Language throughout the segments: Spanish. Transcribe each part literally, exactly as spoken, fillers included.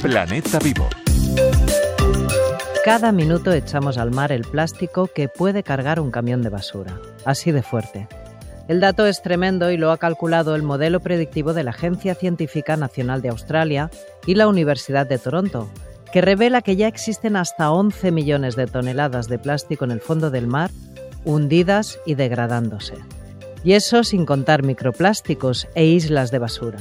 Planeta Vivo. Cada minuto echamos al mar el plástico que puede cargar un camión de basura. Así de fuerte. El dato es tremendo y lo ha calculado el modelo predictivo de la Agencia Científica Nacional de Australia y la Universidad de Toronto, que revela que ya existen hasta once millones de toneladas de plástico en el fondo del mar, hundidas y degradándose. Y eso sin contar microplásticos e islas de basura.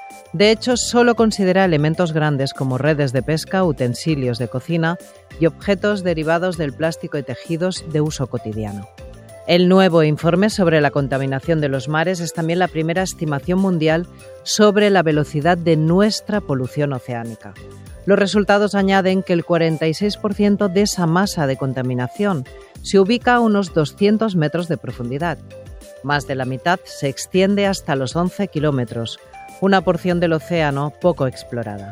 De hecho, solo considera elementos grandes como redes de pesca, utensilios de cocina y objetos derivados del plástico y tejidos de uso cotidiano. El nuevo informe sobre la contaminación de los mares es también la primera estimación mundial sobre la velocidad de nuestra polución oceánica. Los resultados añaden que el cuarenta y seis por ciento de esa masa de contaminación se ubica a unos doscientos metros de profundidad. Más de la mitad se extiende hasta los once kilómetros, una porción del océano poco explorada.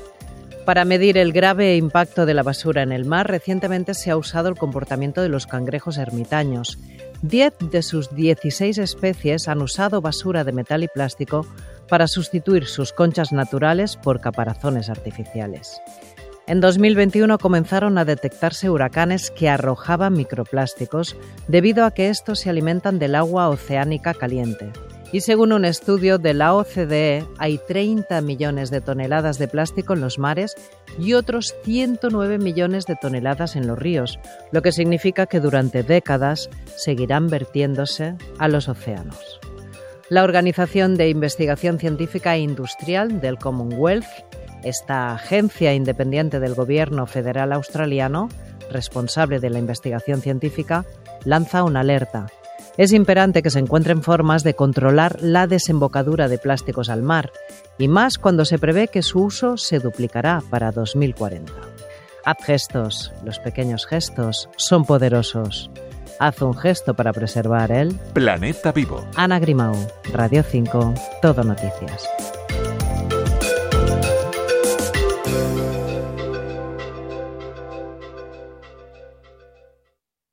Para medir el grave impacto de la basura en el mar, recientemente se ha usado el comportamiento de los cangrejos ermitaños. Diez de sus dieciséis especies han usado basura de metal y plástico para sustituir sus conchas naturales por caparazones artificiales. En dos mil veintiuno comenzaron a detectarse huracanes que arrojaban microplásticos debido a que estos se alimentan del agua oceánica caliente. Y según un estudio de la O C D E, hay treinta millones de toneladas de plástico en los mares y otros ciento nueve millones de toneladas en los ríos, lo que significa que durante décadas seguirán vertiéndose a los océanos. La Organización de Investigación Científica e Industrial del Commonwealth, esta agencia independiente del gobierno federal australiano, responsable de la investigación científica, lanza una alerta. Es imperante que se encuentren formas de controlar la desembocadura de plásticos al mar, y más cuando se prevé que su uso se duplicará para dos mil cuarenta. Haz gestos, los pequeños gestos son poderosos. Haz un gesto para preservar el Planeta Vivo. Ana Grimau, Radio cinco, Todo Noticias.